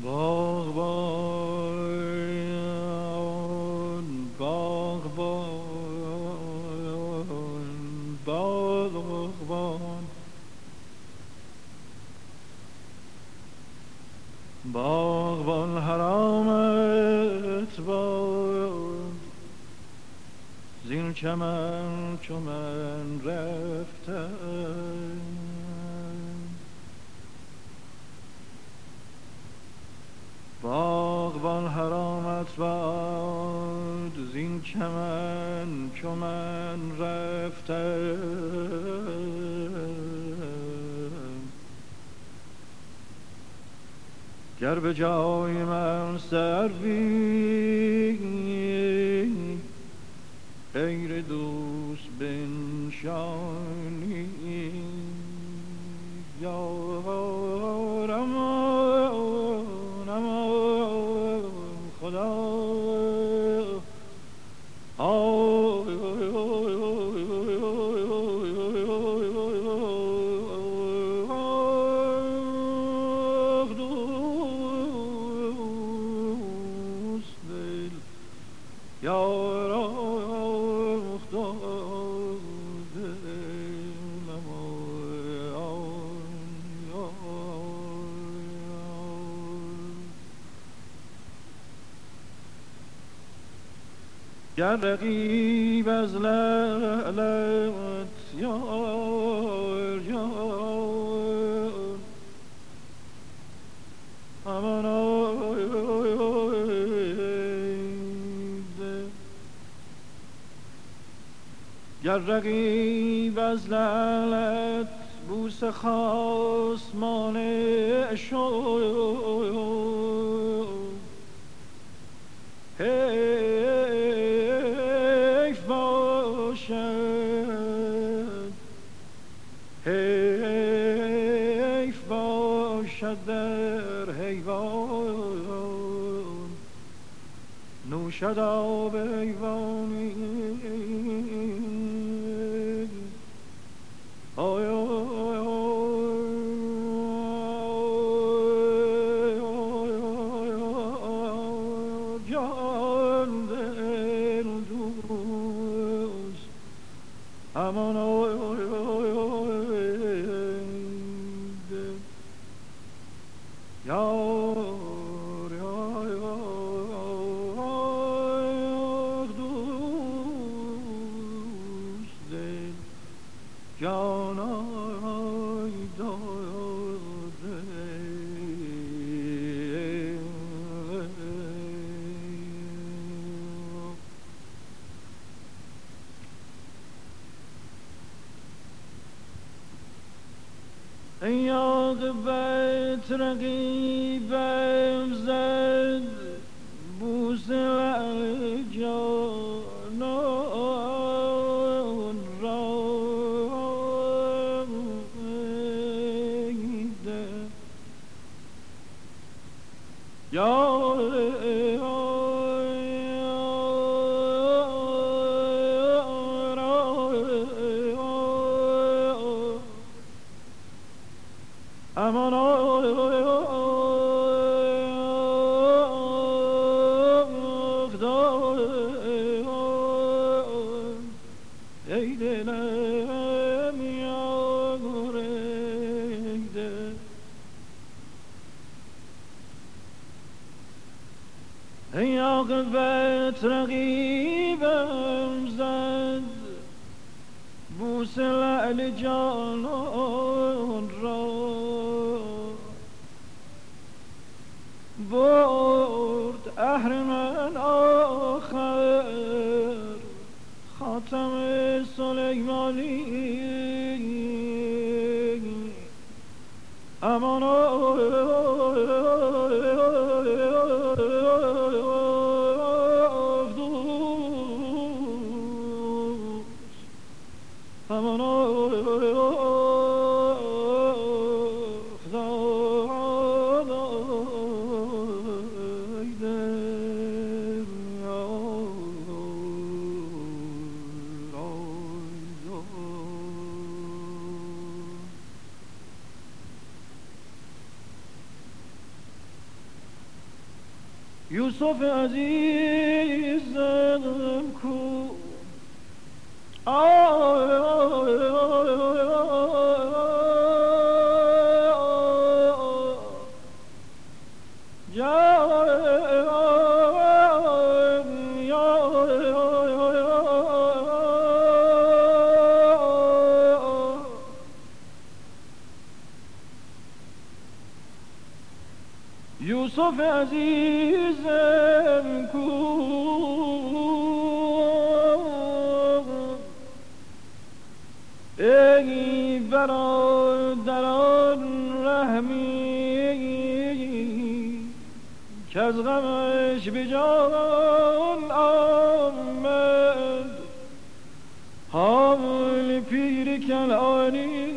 باغبان باغبان باغبان باغبان حرامت باد زین چمن چو من رفتم باغبان حرامت باد زین چمن چو من رفتم گر به جای من سروی غیر دوست بنشانی یارم خدا دوست دل یارم گر رقیب از لعلت یار یار امانایده گر رقیب از لعلت بوس خواست مانع شد حیف باشد حیف باشد در حیوان نوشد آب حیوانی ای عاقبت رقیبم زد بوس لعل جانان را امان ای دلم یاریده ای عاقبت رقیبم زد بوس لعل جانان را برد اهرمن آخر خاتم سلیمانی امان یوسف عزیزم کو یوسف عزیزم کو ای برادران رحمی که از غمش به جان آمد حال پیر کنعانی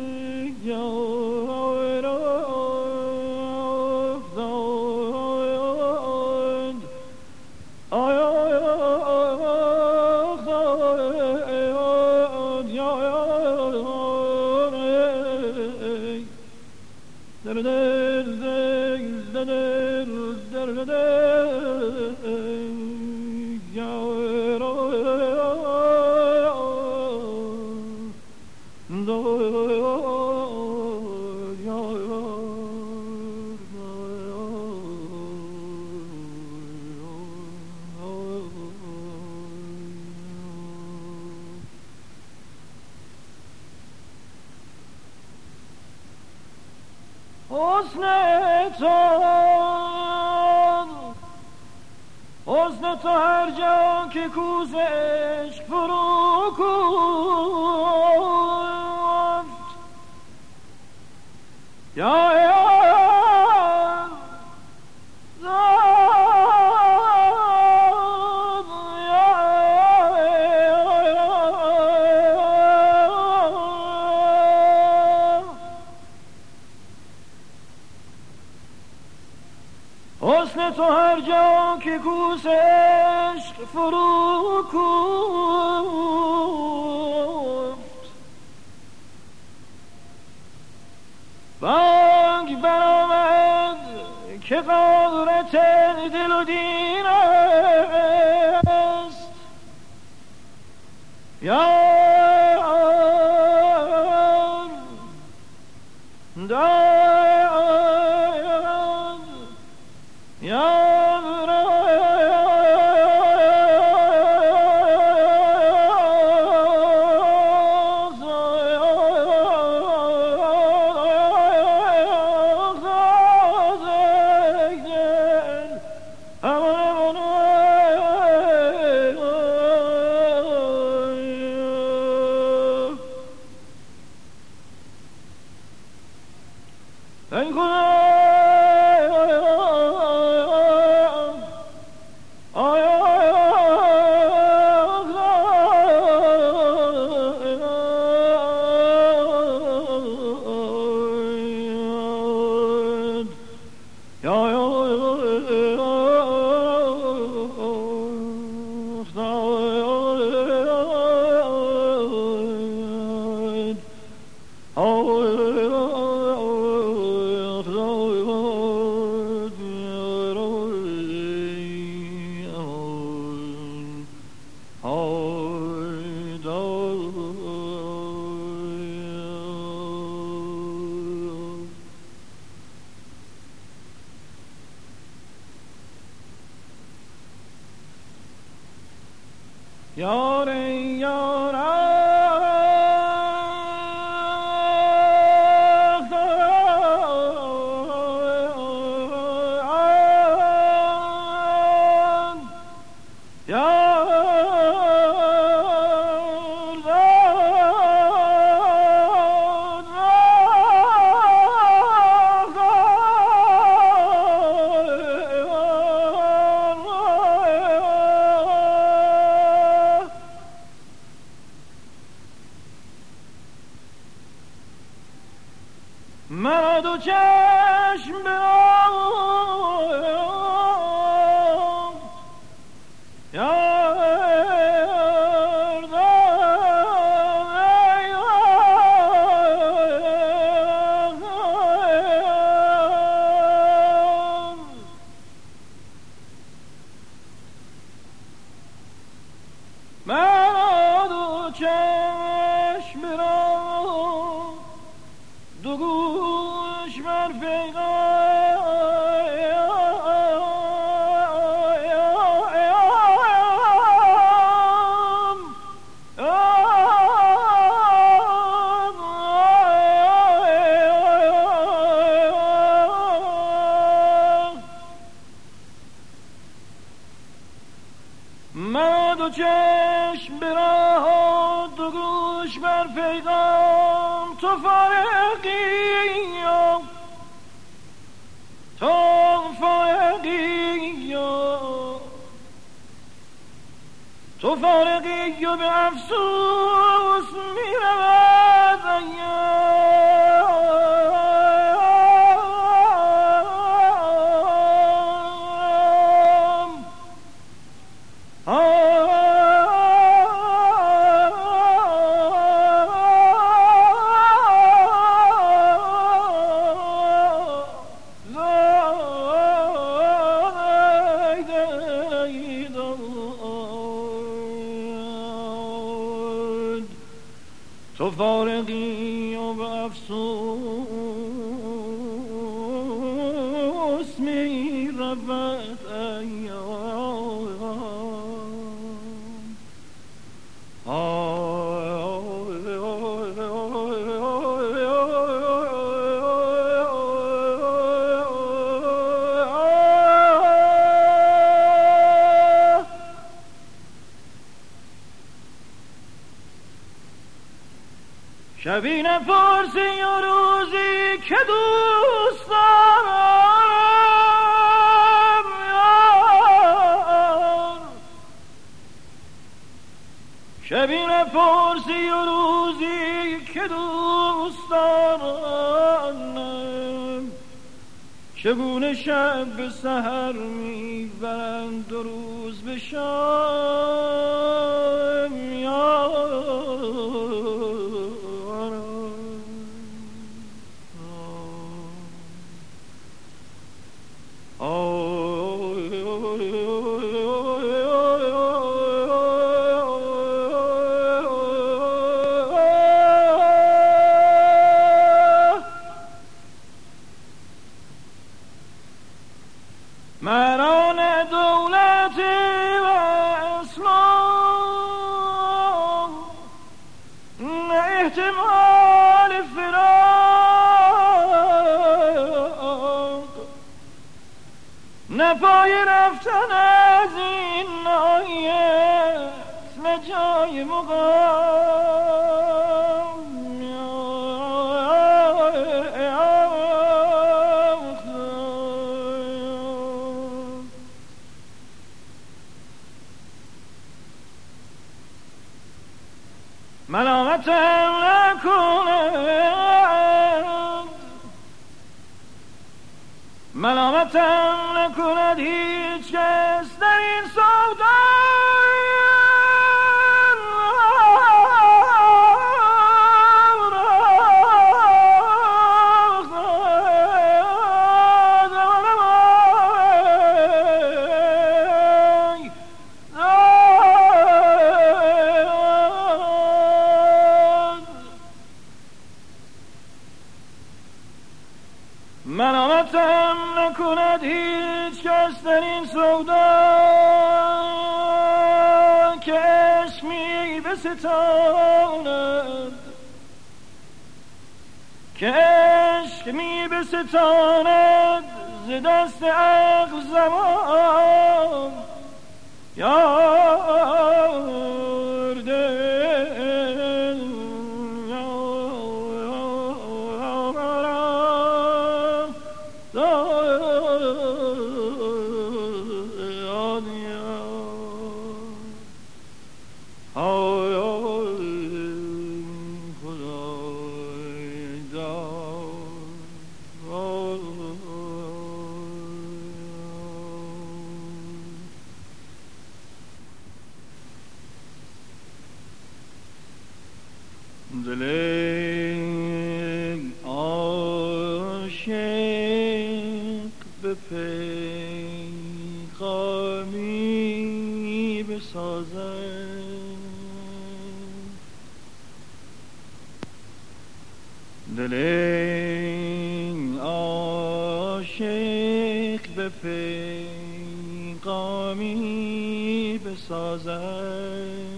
حسن تو هر جا که کوس عشق فرو کوفت یا حسن تو هر جا که کوس عشق فرو کوفت بانگ برآمد که قدرت دل و دین است یا من دو چشم به دو چشم به راه دو گوش بر پیغام تو فارقی تو فارقی تو فارقی و به افسوس می رود تو فارقی و به افسوس می رود شبی نپرسی و روزی که دوست دارم شبی نپرسی و روزی که دوست دارم چگونه شب به سحر میبرند دو روز به شام مران دولت و اسلام نه احتمال فراق نه پای رفتن از این نایت نه جای مقام ملامتم نکند هیچ کس در این سودا ملامتم نکند هیچ کس در این سودا که عشق می بستاند ز دست عقل زمان یار دل دل عاشق به پیغامی بسازد دل عاشق به پیغامی بسازد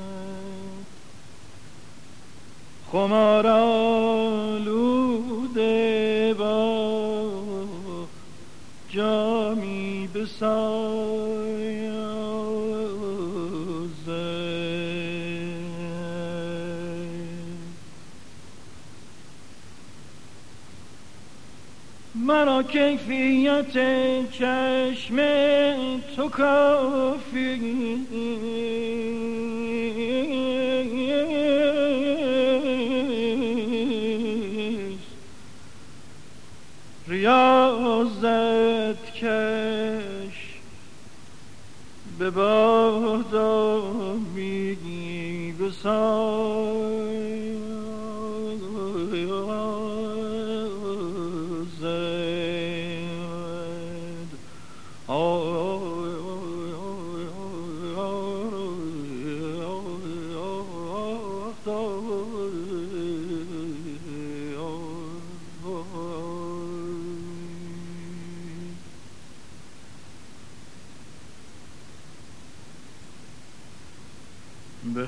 خمارآلوده با جامی بساز مرا کیفیت چشم تو کافی ریاضت کش به بادامی بسازد به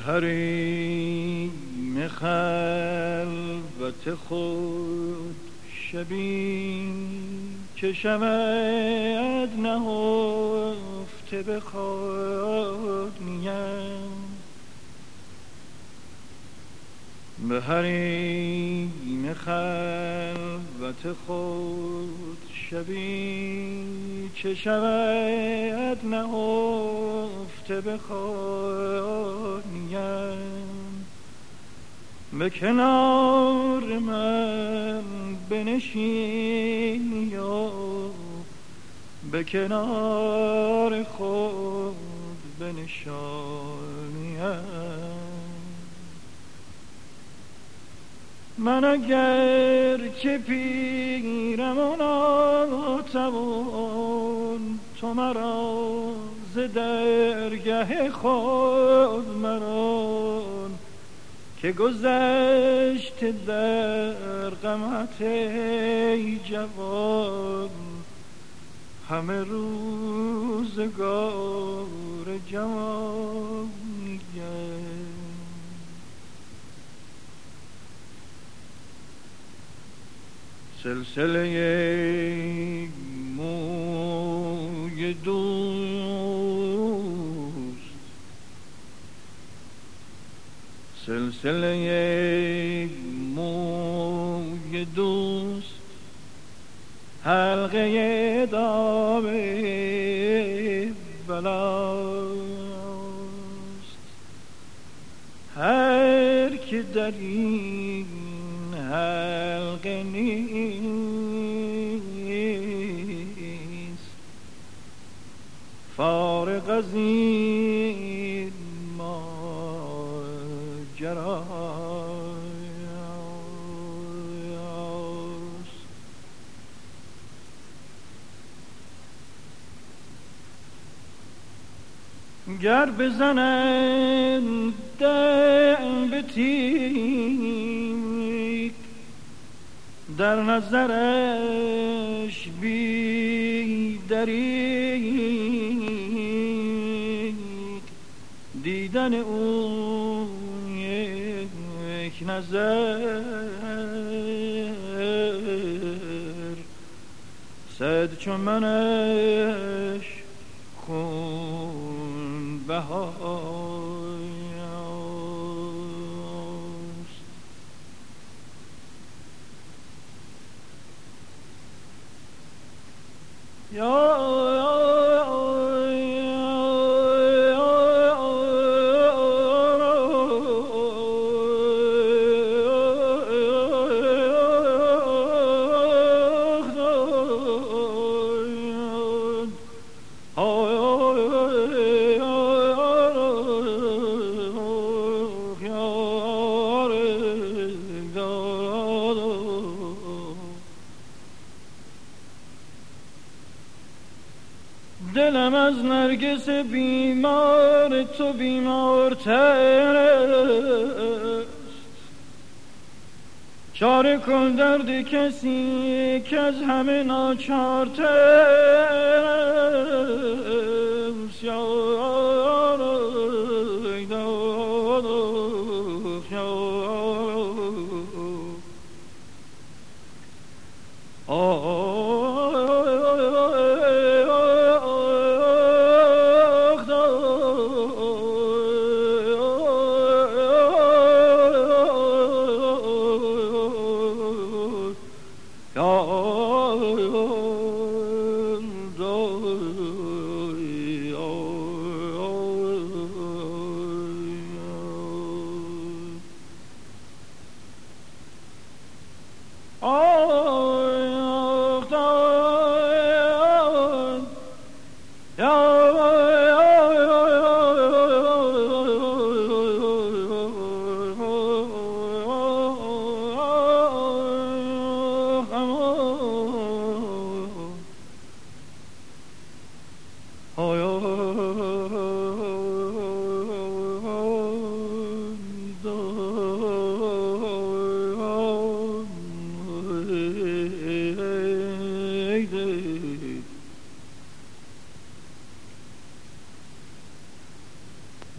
حریم خلوت خود شبی که شود نهفته به خود نیم به حریم خلوت خود شبی که شود نهفته به خود نیم به کنار من بنشین یا به کنار خود بنشانیم من اگر که پیرم و ناتوان تو مرا ز درگه خود مران که گذشت در غمت ای جوان همه روزگار جوانیم سلسله موی دوست سلسله موی دوست حلقه دام بلاست هر که در این حلقه نیست فارغ از این ماجراست گر بزنند دم به تیغ در نظرش بی دریغ دیدن او یک نظر صد چون منش خون بهاست دلم از نرگس بیمار تو بیمارتر است چاره کن درد کسی که از همه ناچارتر است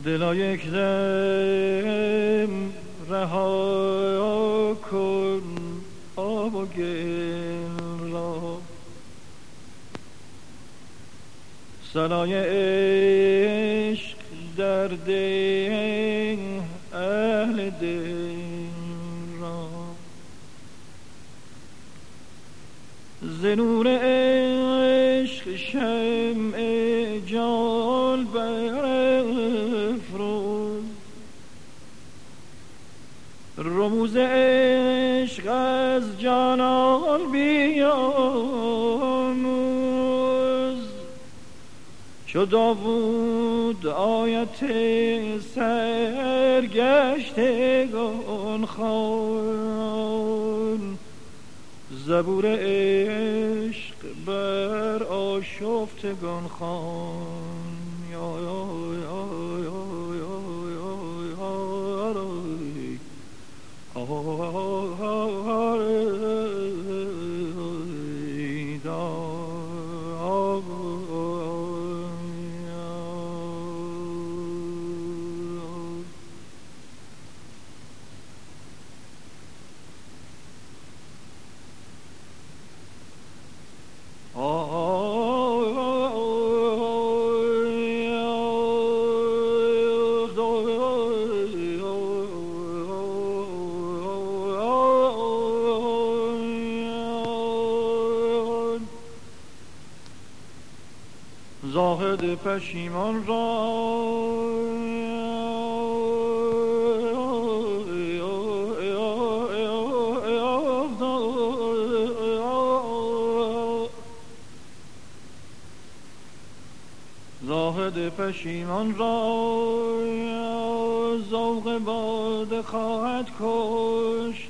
دلا یک دم رها کن آب و گل را، صلای عشق در دل اهل دل را. ز نور عشق شمع جال برافروز، رموز عشق از جانان بیاموز. چو داوود آیت سرگشتگان خوان، زبور عشق بر آشفتگان خوان. یا یا یا یا یا زاهد پشیمان را زاهد پشیمان را ذوق باده خواهد کشت.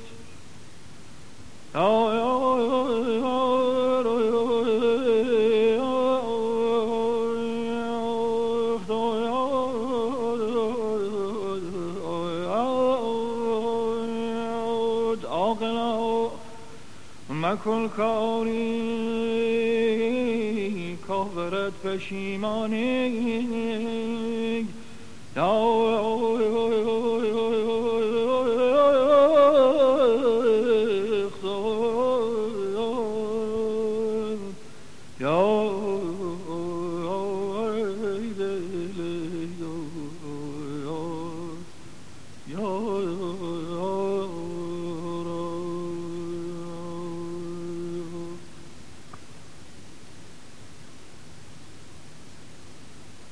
مکن کاری کافرت پشیمانی.